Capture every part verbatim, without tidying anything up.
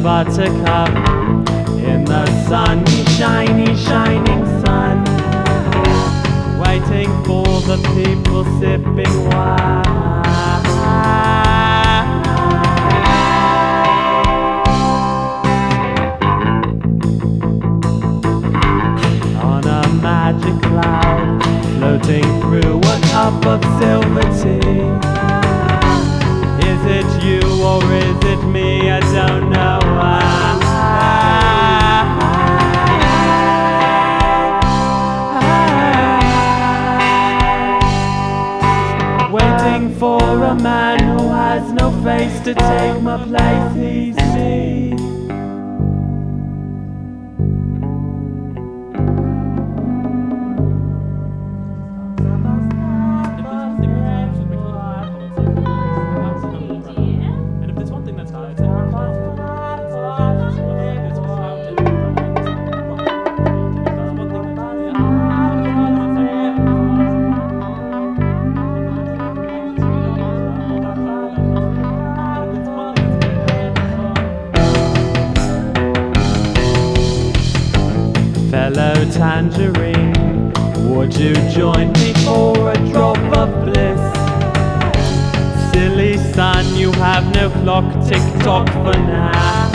buttercup in the sunny, shiny, shining sun, waiting for the people sipping wine. On a magic cloud, floating through a cup of silver tea. Is it you or is it me? I don't know. Waiting for a man who has no face to take my place. He's me. Fellow tangerine, would you join me for a drop of bliss? Silly son, you have no clock, tick-tock for now.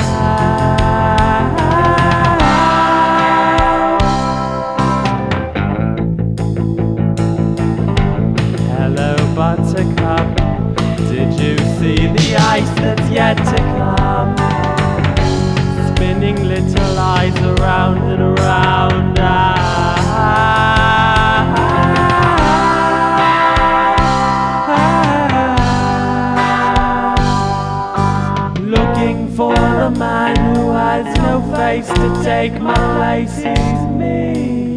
Hello buttercup, did you see the ice that's yet to come? Spinning little eyes around and around. Looking for the man who has no face to take my place. He's me.